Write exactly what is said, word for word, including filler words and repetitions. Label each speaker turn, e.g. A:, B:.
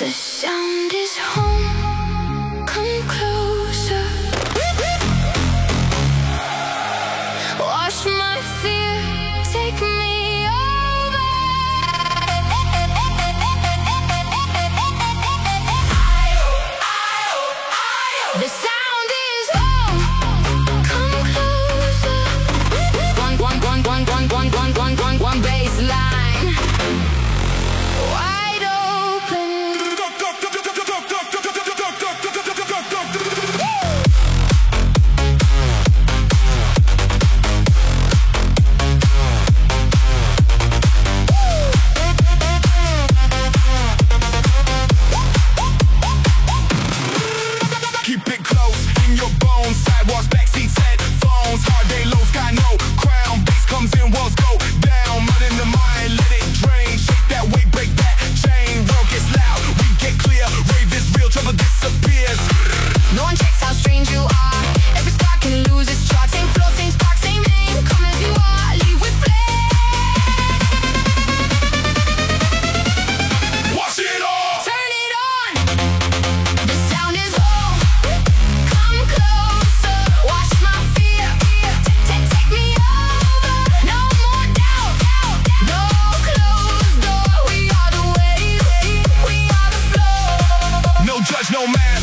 A: The sound is home, come closer. Wash my fear, take me over. The sound is home, come closer. One, one, one, one, one, one, one, one, one, one bass line. Wide open.
B: Keep it close in your bones. Sidewalks, backseats, headphones. Hard day lows, got no crown. Bass comes in, walls go down. Mud in the mind, let it drain. Shake that weight, break that chain. World gets loud, we get clear. Rave is real, trouble disappears.
A: No one checks how strange you are. Every star can lose its charge. Same flow, same spark, same aim. Come as you are, leave with flame.
B: Watch it all.
A: Turn it on. The sound is home. Come closer. Wash my fear. Take, take me over. No more doubt. No closed door. We are the wave. We are the flow.
B: No judge, no man.